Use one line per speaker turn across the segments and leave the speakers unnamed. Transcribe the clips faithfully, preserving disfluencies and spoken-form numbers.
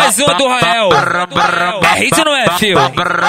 mais uma do Rael. É hit ou não é, fio?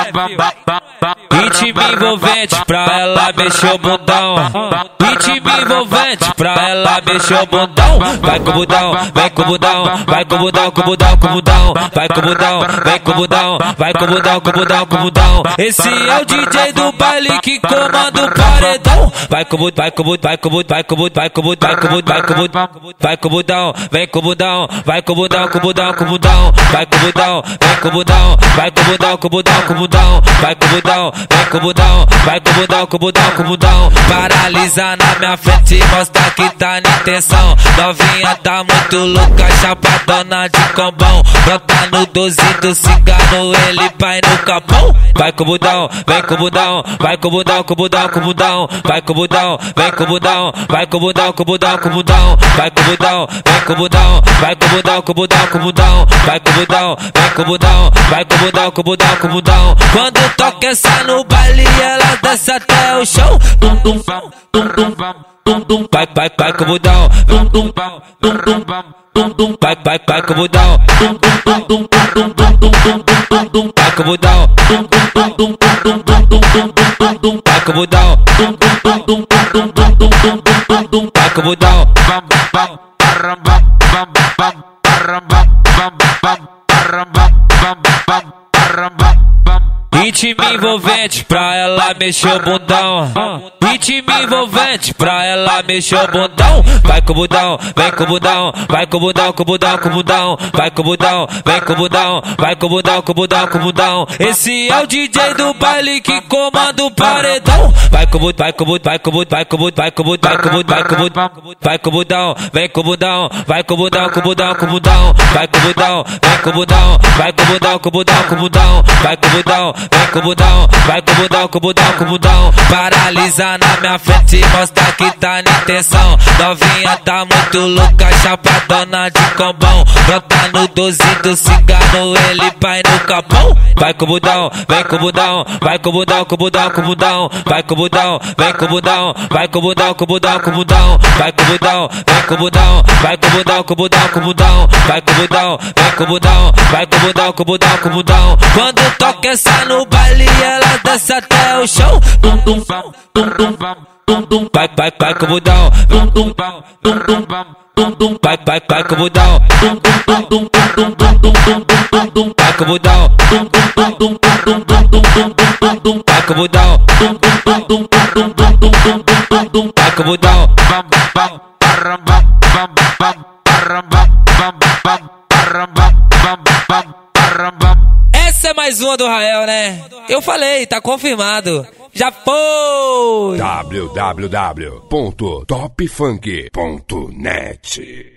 Ritmo envolvente pra ela mexer o bundão. Ritmo envolvente pra ela mexer o bundão. Vai com o bundão, vem com o bundão, vai com o bundão, com o bundão, com o bundão. Vai com o bundão, vem com o bundão, vai com o bundão, com o bundão, com o bundão. Esse é o D J do baile que comanda o paredão. Vai com o bundão, vai com o bundão, vai com o bundão, vai com o bundão, vai com o bundão, vai com o bundão, vai com o bundão, vem com o bundão, vai com o bundão, com o bundão, com o bundão. Vai com o bundão, vem com o bundão, vai com o bundão, com o bundão, com o bundão. Vai com o bundão, vem com o bundão, vai com o bundão, com o bundão, com o bundão. Paralisa na minha frente, mostra que tá na intenção. Novinha tá muito louca, chapadona de combão. Brota no doze do cigano, ele vai no capão. Vai com o bundão, vem com o bundão, vai com o bundão, com o bundão, com o bundão. Vai com o bundão, vem com o bundão, vai com o bundão, com o bundão, com o bundão. Vai com o bundão, vem com o bundão, vai com o bundão, com o bundão, com o bundão. Vai com o bundão, vem com o bundão, vai com o bundão, com o bundão, com o bundão. Quando toca essa no baile, ela desce até o chão. Tum tum tum tum tum tum. Vai vai vai com o bundão, tum tum tum tum tum tum. Vai vai vai com o bundão, tum tum tum tum tum tum tum tum. Vai com o bundão, tum tum tum tum tum tum tum tum. Vai com o bundão, tum tum tum tum tum tum tum tum. Vai com o bundão, bam bam bam bam bam bam bam bam bam bam bam. Ritmo envolvente pra ela mexer o bundão. Ritmo envolvente pra ela mexer o bundão. Vai com o bundão, vem com o bundão, vai com o bundão, com o bundão, com o bundão. Vai com o bundão, vem com o bundão, vai com o bundão, com o bundão, com o bundão. Esse é o D J do baile que comanda o paredão. Vai com o bundão, vai com o bundão, vai com o bundão, vai com o bundão, vai com o bundão, vai com o bundão, vai com o bundão. Vai com o bundão, vem com o bundão, vai com o bundão, com o bundão, com o bundão. Vai com o bundão, vem com o bundão, vai com o bundão, com o bundão, com o bundão. Vai com o bundão, vem com o bundão, vai com o bundão, com o bundão, com o bundão. Paralisa na minha frente, mostra que tá na intenção. Novinha tá muito louca, chapadona de combão. Brota no doze do cigano, ele vai no capão. Vai com o bundão, vem com o bundão, vai com o bundão, com o bundão, com o bundão. Vai com o bundão, vem com o bundão, vai com o bundão, com o bundão, com o bundão. Vai com o bundão, vem com o bundão, vai com o bundão, com o bundão, com o bundão. Vai com o bundão, vem com o bundão, vai com o bundão, com o bundão, com o bundão. Quando toca essa no baile, ela desce até o chão. Tum tum tum tum tum tum. Vai vai vai com o bundão, tum tum tum tum tum tum. Vai vai vai com o bundão, tum tum tum tum tum tum tum. Vai com o bundão, tum tum tum tum tum tum tum. Vai com o bundão, tum tum tum tum tum tum tum. Vai com o bundão, bam bam bam bam bam bam bam bam bam bam. Essa é mais uma do Rael, né? Eu falei, tá confirmado. Já foi!
w w w ponto top funk ponto net